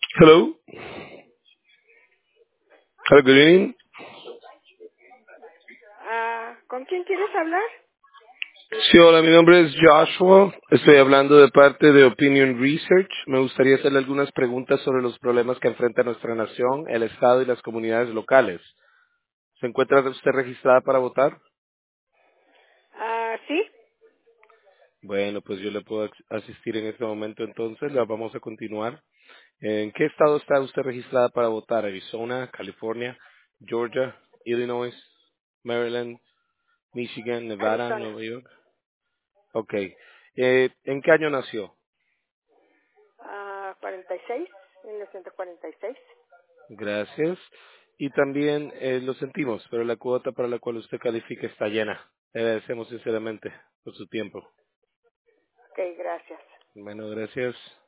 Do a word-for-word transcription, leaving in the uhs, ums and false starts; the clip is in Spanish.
Hello. Hello, good evening. Ah, ¿con quién quieres hablar? Sí, hola, mi nombre es Joshua. Estoy hablando de parte de Opinion Research. Me gustaría hacerle algunas preguntas sobre los problemas que enfrenta nuestra nación, el Estado y las comunidades locales. ¿Se encuentra usted registrada para votar? Ah, sí. Bueno, pues yo le puedo ex- asistir en este momento entonces. La vamos a continuar. ¿En qué estado está usted registrada para votar? ¿Arizona, California, Georgia, Illinois, Maryland, Michigan, Nevada, Arizona. Nueva York? Ok. Eh, ¿En qué año nació? Ah, cuarenta y seis, mil novecientos cuarenta y seis. Gracias. Y también eh, lo sentimos, pero la cuota para la cual usted califica está llena. Le agradecemos sinceramente por su tiempo. Ok, gracias. Bueno, gracias.